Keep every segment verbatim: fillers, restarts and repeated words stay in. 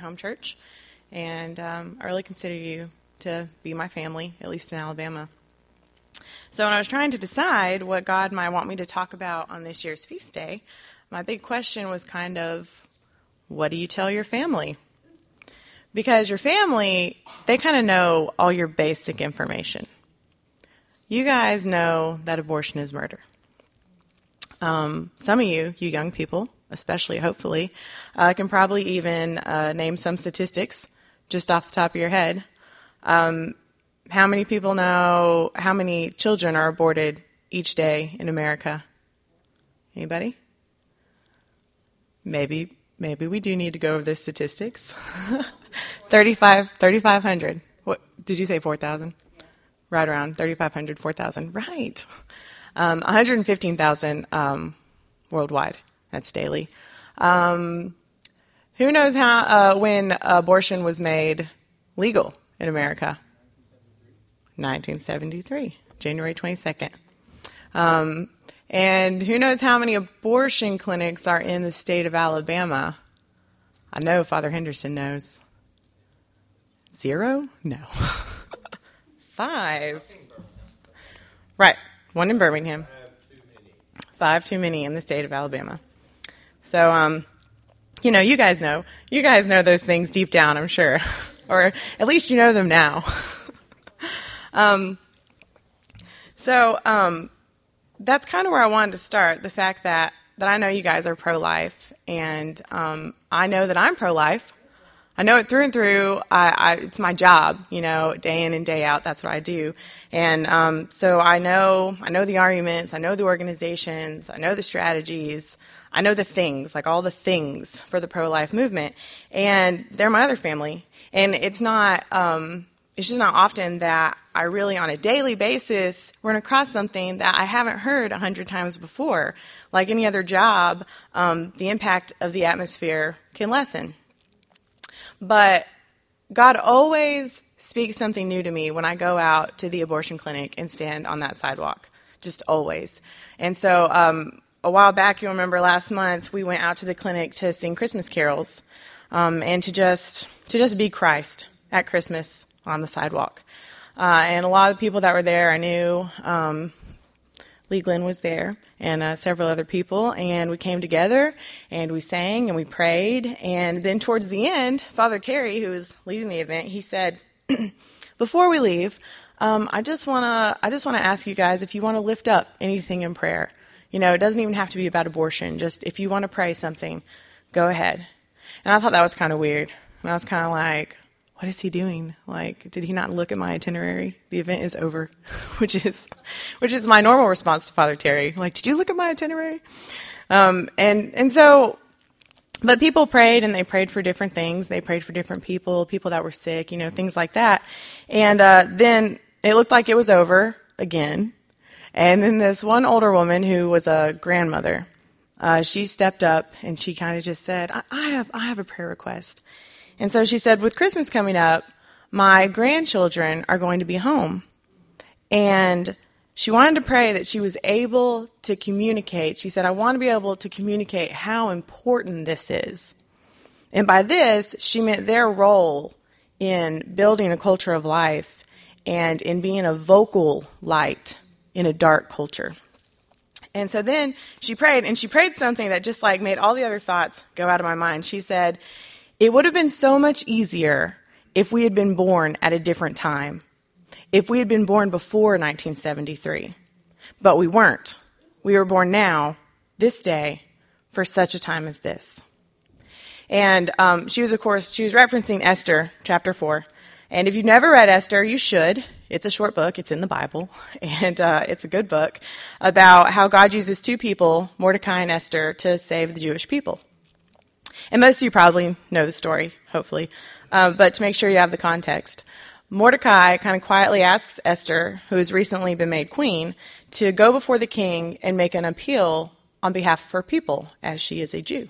home church, and um, I really consider you to be my family, at least in Alabama. So when I was trying to decide what God might want me to talk about on this year's feast day, my big question was kind of, what do you tell your family? Because your family, they kind of know all your basic information. You guys know that abortion is murder. Um, some of you, you young people, especially, hopefully, uh, can probably even uh, name some statistics just off the top of your head. Um, how many people know how many children are aborted each day in America? Anybody? Maybe, maybe we do need to go over the statistics. thirty-five, thirty-five hundred. What did you say? Four thousand? Right around thirty-five hundred, four thousand. Right. Um, one hundred fifteen thousand um, worldwide. That's daily. Um, who knows how uh, when abortion was made legal in America? nineteen seventy-three, January twenty-second. Um, and who knows how many abortion clinics are in the state of Alabama? I know Father Henderson knows. Zero? No. Five. Right. One in Birmingham. Five too many in the state of Alabama. So, um, you know, you guys know. You guys know those things deep down, I'm sure. Or at least you know them now. um, so, um, that's kind of where I wanted to start. The fact that, that I know you guys are pro-life, and um, I know that I'm pro-life. I know it through and through. I, I, it's my job, you know, day in and day out. That's what I do. And um, so I know I know the arguments. I know the organizations. I know the strategies. I know the things, like all the things for the pro-life movement. And they're my other family. And it's not, um, it's just not often that I really, on a daily basis, run across something that I haven't heard a hundred times before. Like any other job, um, the impact of the atmosphere can lessen. But God always speaks something new to me when I go out to the abortion clinic and stand on that sidewalk, just always. And so um, a while back, you'll remember last month, we went out to the clinic to sing Christmas carols um, and to just to just be Christ at Christmas on the sidewalk. Uh, and a lot of the people that were there I knew. Um, Lee Glenn was there, and uh, several other people, and we came together, and we sang, and we prayed, and then towards the end, Father Terry, who was leading the event, he said, before we leave, um, I just want to I just want to ask you guys if you want to lift up anything in prayer. You know, it doesn't even have to be about abortion. Just if you want to pray something, go ahead. And I thought that was kind of weird, and I was kind of like, what is he doing? Like, did he not look at my itinerary? The event is over, which is, which is my normal response to Father Terry. Like, did you look at my itinerary? Um, and, and so, but people prayed, and they prayed for different things. They prayed for different people, people that were sick, you know, things like that. And, uh, then it looked like it was over again. And then this one older woman who was a grandmother, uh, she stepped up and she kind of just said, I, I have, I have a prayer request. And so she said, with Christmas coming up, my grandchildren are going to be home. And she wanted to pray that she was able to communicate. She said, I want to be able to communicate how important this is. And by this, she meant their role in building a culture of life and in being a vocal light in a dark culture. And so then she prayed, and she prayed something that just like made all the other thoughts go out of my mind. She said, it would have been so much easier if we had been born at a different time, if we had been born before nineteen seventy-three. But we weren't. We were born now, this day, for such a time as this. And um, she was, of course, she was referencing Esther, chapter four. And if you've never read Esther, you should. It's a short book. It's in the Bible. And uh, it's a good book about how God uses two people, Mordecai and Esther, to save the Jewish people. And most of you probably know the story, hopefully. Uh, but to make sure you have the context, Mordecai kind of quietly asks Esther, who has recently been made queen, to go before the king and make an appeal on behalf of her people, as she is a Jew.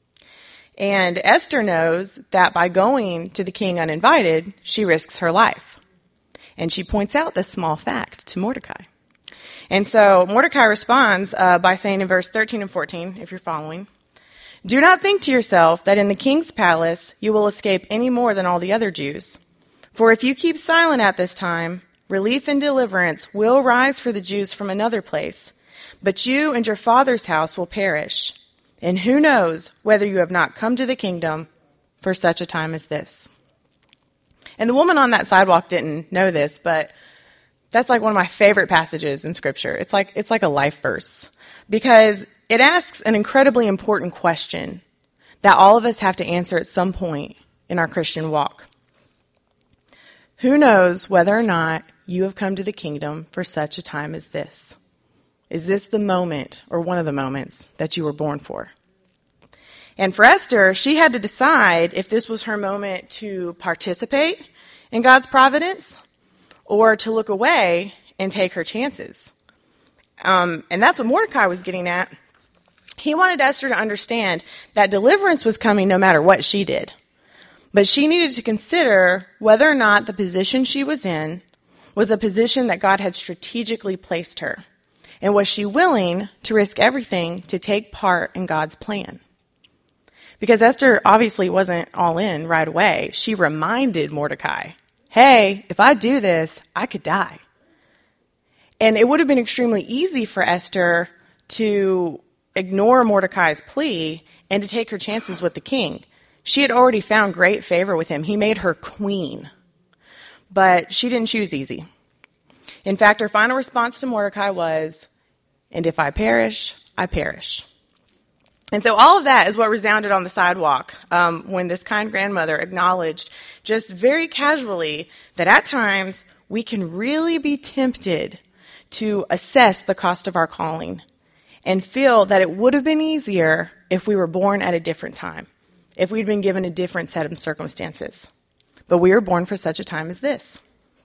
And Esther knows that by going to the king uninvited, she risks her life. And she points out this small fact to Mordecai. And so Mordecai responds uh, by saying in verse thirteen and fourteen, if you're following, Do not think to yourself that in the king's palace you will escape any more than all the other Jews. For if you keep silent at this time, relief and deliverance will rise for the Jews from another place, but you and your father's house will perish. And who knows whether you have not come to the kingdom for such a time as this." And the woman on that sidewalk didn't know this, but that's like one of my favorite passages in Scripture. It's like it's like a life verse, because it asks an incredibly important question that all of us have to answer at some point in our Christian walk. Who knows whether or not you have come to the kingdom for such a time as this? Is this the moment, or one of the moments, that you were born for? And for Esther, she had to decide if this was her moment to participate in God's providence or to look away and take her chances. Um, and that's what Mordecai was getting at. He wanted Esther to understand that deliverance was coming no matter what she did. But she needed to consider whether or not the position she was in was a position that God had strategically placed her. And was she willing to risk everything to take part in God's plan? Because Esther obviously wasn't all in right away. She reminded Mordecai, hey, if I do this, I could die. And it would have been extremely easy for Esther to ignore Mordecai's plea and to take her chances with the king. She had already found great favor with him. He made her queen. But she didn't choose easy. In fact, her final response to Mordecai was, "And if I perish, I perish." And so all of that is what resounded on the sidewalk um, when this kind grandmother acknowledged just very casually that at times we can really be tempted to assess the cost of our calling and feel that it would have been easier if we were born at a different time, if we'd been given a different set of circumstances. But we were born for such a time as this.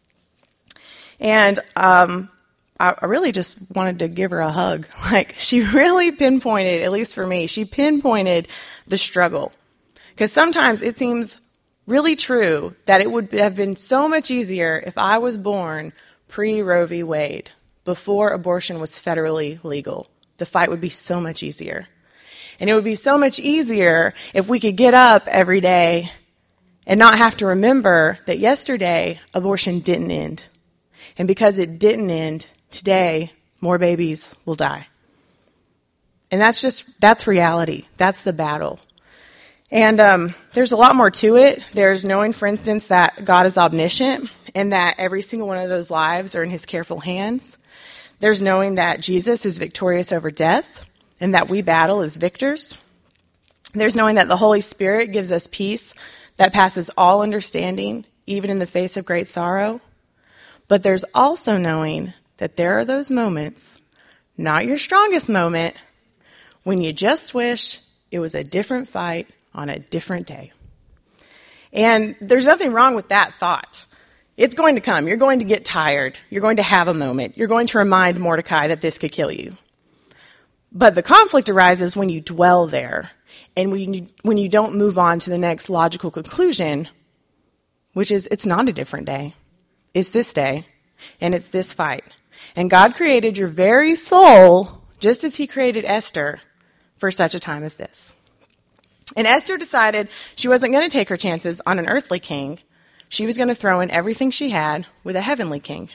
And um, I, I really just wanted to give her a hug. Like, she really pinpointed, at least for me, she pinpointed the struggle. Because sometimes it seems really true that it would have been so much easier if I was born pre-Roe v. Wade, before abortion was federally legal. The fight would be so much easier. And it would be so much easier if we could get up every day and not have to remember that yesterday abortion didn't end. And because it didn't end, today more babies will die. And that's just, that's reality. That's the battle. And um, there's a lot more to it. There's knowing, for instance, that God is omniscient and that every single one of those lives are in his careful hands. There's knowing that Jesus is victorious over death and that we battle as victors. There's knowing that the Holy Spirit gives us peace that passes all understanding, even in the face of great sorrow. But there's also knowing that there are those moments, not your strongest moment, when you just wish it was a different fight on a different day. And there's nothing wrong with that thought. It's going to come. You're going to get tired. You're going to have a moment. You're going to remind Mordecai that this could kill you. But the conflict arises when you dwell there and when you, when you don't move on to the next logical conclusion, which is it's not a different day. It's this day, and it's this fight. And God created your very soul, just as he created Esther, for such a time as this. And Esther decided she wasn't going to take her chances on an earthly king. She was going to throw in everything she had with a heavenly king.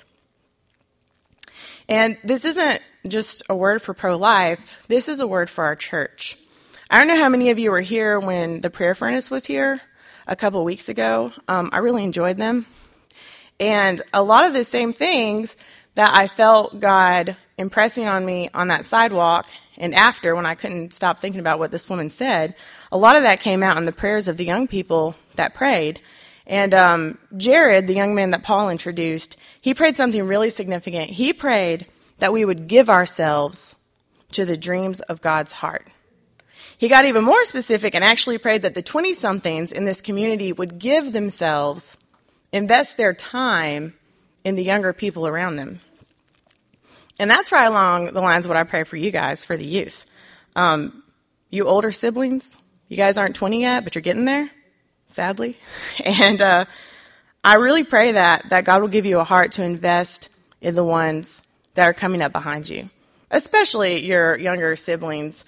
And this isn't just a word for pro-life. This is a word for our church. I don't know how many of you were here when the prayer furnace was here a couple weeks ago. Um, I really enjoyed them. And a lot of the same things that I felt God impressing on me on that sidewalk and after, when I couldn't stop thinking about what this woman said, a lot of that came out in the prayers of the young people that prayed. And um, Jared, the young man that Paul introduced, he prayed something really significant. He prayed that we would give ourselves to the dreams of God's heart. He got even more specific and actually prayed that the twenty-somethings in this community would give themselves, invest their time in the younger people around them. And that's right along the lines of what I pray for you guys, for the youth. Um, you older siblings, you guys aren't twenty yet, but you're getting there, sadly. And uh, I really pray that, that God will give you a heart to invest in the ones that are coming up behind you, especially your younger siblings.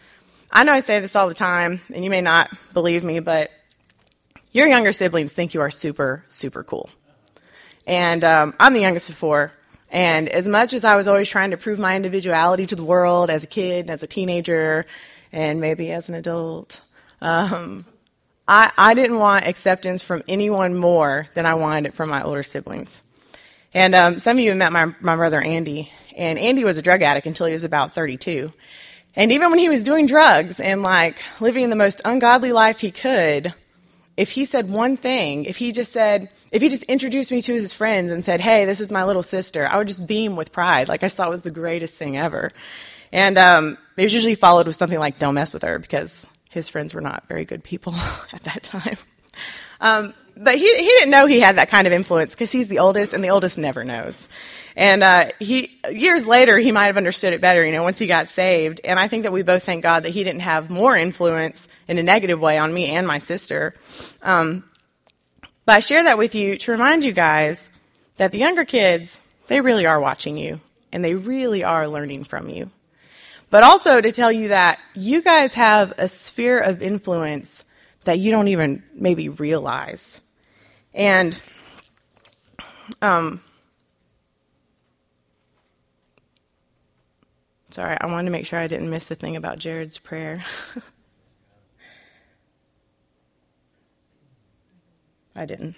I know I say this all the time, and you may not believe me, but your younger siblings think you are super, super cool. And um, I'm the youngest of four. And as much as I was always trying to prove my individuality to the world as a kid, as a teenager, and maybe as an adult, um, I, I didn't want acceptance from anyone more than I wanted it from my older siblings. And um, some of you have met my, my brother Andy. And Andy was a drug addict until he was about thirty-two. And even when he was doing drugs and like living the most ungodly life he could, if he said one thing, if he just said, if he just introduced me to his friends and said, hey, this is my little sister, I would just beam with pride. Like I just thought it was the greatest thing ever. And um, it was usually followed with something like, don't mess with her, because his friends were not very good people at that time. Um, but he he didn't know he had that kind of influence because he's the oldest, and the oldest never knows. And uh, he years later, he might have understood it better, you know, once he got saved. And I think that we both thank God that he didn't have more influence in a negative way on me and my sister. Um, but I share that with you to remind you guys that the younger kids, they really are watching you, and they really are learning from you. But also to tell you that you guys have a sphere of influence that you don't even maybe realize. And um, sorry, I wanted to make sure I didn't miss the thing about Jared's prayer. I didn't.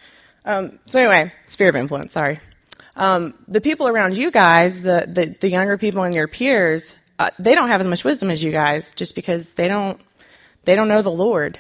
Um, so anyway, sphere of influence, sorry. Um, the people around you guys, the, the, the younger people and your peers, uh, they don't have as much wisdom as you guys just because they don't they don't know the Lord.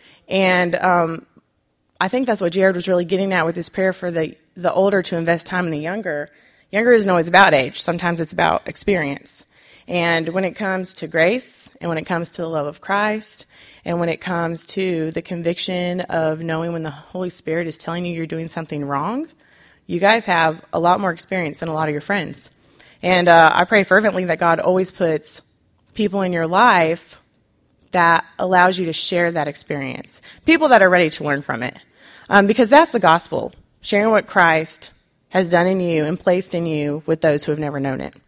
And um, I think that's what Jared was really getting at with his prayer for the, the older to invest time in the younger. Younger isn't always about age. Sometimes it's about experience. And when it comes to grace, and when it comes to the love of Christ, and when it comes to the conviction of knowing when the Holy Spirit is telling you you're doing something wrong, you guys have a lot more experience than a lot of your friends. And uh, I pray fervently that God always puts people in your life that allows you to share that experience. People that are ready to learn from it. Um, because that's the gospel. Sharing what Christ has done in you and placed in you with those who have never known it.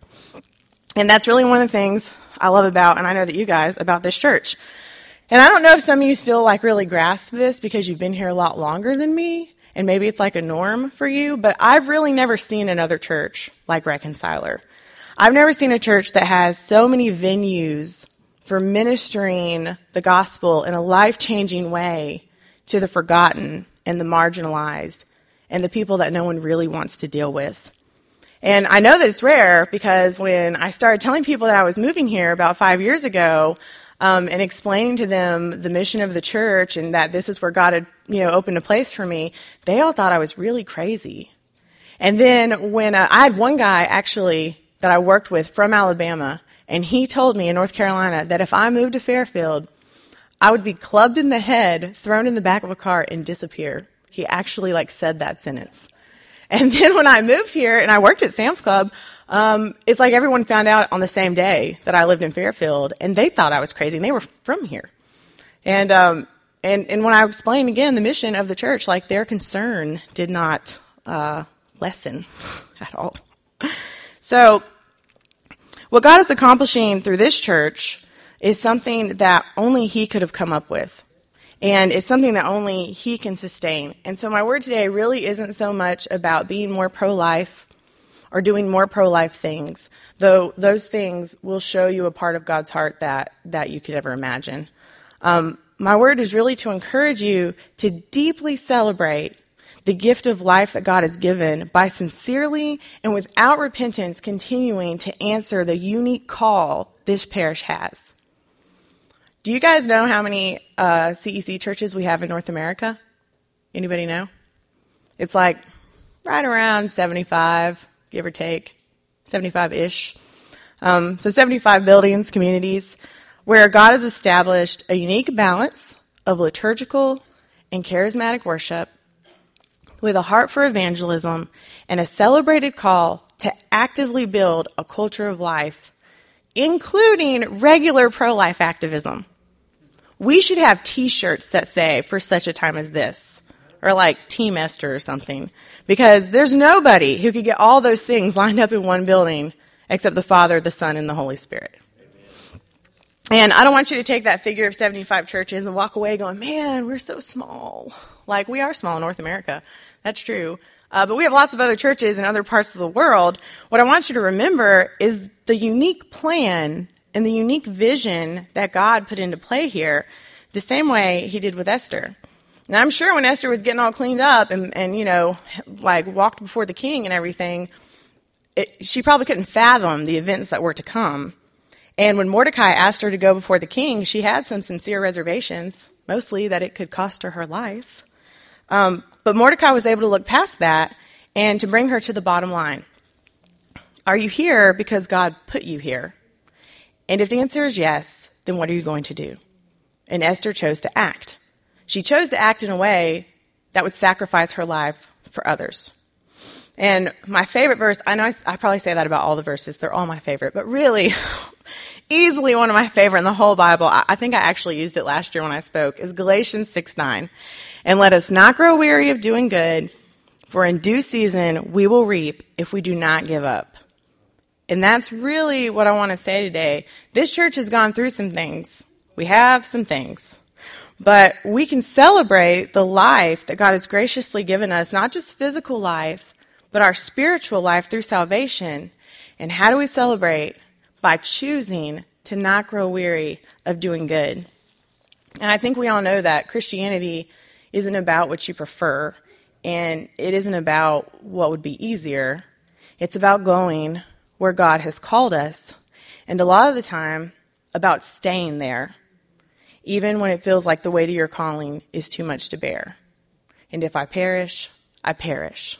And that's really one of the things I love about, and I know that you guys, about this church. And I don't know if some of you still like really grasp this because you've been here a lot longer than me, and maybe it's like a norm for you, but I've really never seen another church like Reconciler. I've never seen a church that has so many venues for ministering the gospel in a life-changing way to the forgotten and the marginalized and the people that no one really wants to deal with. And I know that it's rare because when I started telling people that I was moving here about five years ago um, and explaining to them the mission of the church and that this is where God had, you know, opened a place for me, they all thought I was really crazy. And then when uh, I had one guy actually that I worked with from Alabama, and he told me in North Carolina that if I moved to Fairfield, I would be clubbed in the head, thrown in the back of a car, and disappear. He actually like said that sentence. And then when I moved here and I worked at Sam's Club, um, it's like everyone found out on the same day that I lived in Fairfield, and they thought I was crazy, and they were from here. And um, and and when I explained again the mission of the church, like their concern did not uh, lessen at all. So what God is accomplishing through this church is something that only He could have come up with. And it's something that only He can sustain. And so my word today really isn't so much about being more pro-life or doing more pro-life things, though those things will show you a part of God's heart that, that you could ever imagine. Um, my word is really to encourage you to deeply celebrate the gift of life that God has given by sincerely and without repentance continuing to answer the unique call this parish has. Do you guys know how many uh, C E C churches we have in North America? Anybody know? It's like right around seventy-five, give or take, seventy-five-ish. Um, so seventy-five buildings, communities, where God has established a unique balance of liturgical and charismatic worship with a heart for evangelism and a celebrated call to actively build a culture of life, including regular pro-life activism. We should have T-shirts that say, for such a time as this, or like Team Esther or something, because there's nobody who could get all those things lined up in one building except the Father, the Son, and the Holy Spirit. And I don't want you to take that figure of seventy-five churches and walk away going, man, we're so small. Like, we are small in North America. That's true. Uh, but we have lots of other churches in other parts of the world. What I want you to remember is the unique plan and the unique vision that God put into play here, the same way he did with Esther. Now, I'm sure when Esther was getting all cleaned up and, and you know, like walked before the king and everything, it, she probably couldn't fathom the events that were to come. And when Mordecai asked her to go before the king, she had some sincere reservations, mostly that it could cost her her life. Um, but Mordecai was able to look past that and to bring her to the bottom line. Are you here because God put you here? And if the answer is yes, then what are you going to do? And Esther chose to act. She chose to act in a way that would sacrifice her life for others. And my favorite verse, I know I, I probably say that about all the verses, they're all my favorite, but really, easily one of my favorite in the whole Bible, I, I think I actually used it last year when I spoke, is Galatians six nine. And let us not grow weary of doing good, for in due season we will reap if we do not give up. And that's really what I want to say today. This church has gone through some things. We have some things. But we can celebrate the life that God has graciously given us, not just physical life, but our spiritual life through salvation. And how do we celebrate? By choosing to not grow weary of doing good. And I think we all know that Christianity isn't about what you prefer, and it isn't about what would be easier. It's about going where God has called us, and a lot of the time, about staying there, even when it feels like the weight of your calling is too much to bear. And if I perish, I perish.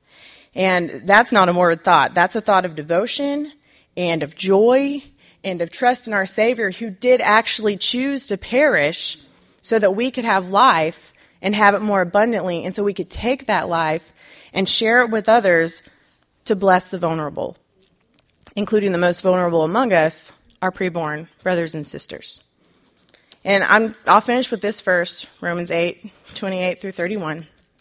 And that's not a morbid thought. That's a thought of devotion and of joy and of trust in our Savior, who did actually choose to perish so that we could have life and have it more abundantly, and so we could take that life and share it with others to bless the vulnerable, including the most vulnerable among us, our preborn brothers and sisters. And I'm, I'll finish with this verse, Romans eight, twenty-eight through thirty-one.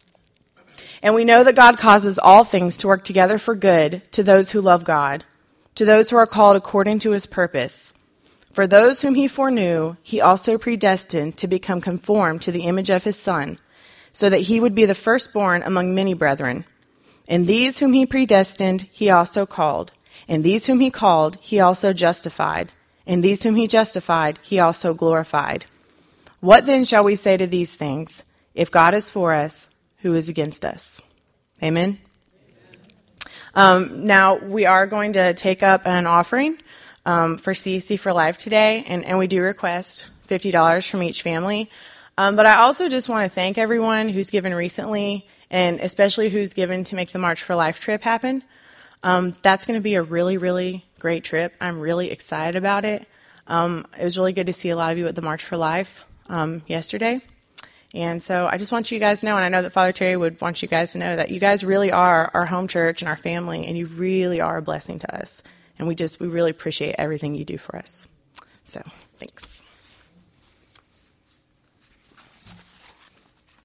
And we know that God causes all things to work together for good to those who love God, to those who are called according to his purpose. For those whom he foreknew, he also predestined to become conformed to the image of his Son, so that he would be the firstborn among many brethren. And these whom he predestined, he also called. And these whom he called, he also justified. And these whom he justified, he also glorified. What then shall we say to these things? If God is for us, who is against us? Amen? Um, now, we are going to take up an offering um, for C E C for Life today, and, and we do request fifty dollars from each family. Um, but I also just want to thank everyone who's given recently, and especially who's given to make the March for Life trip happen. Um, that's going to be a really, really great trip. I'm really excited about it. Um, it was really good to see a lot of you at the March for Life um, yesterday. And so I just want you guys to know, and I know that Father Terry would want you guys to know, that you guys really are our home church and our family, and you really are a blessing to us. And we just, we really appreciate everything you do for us. So, thanks.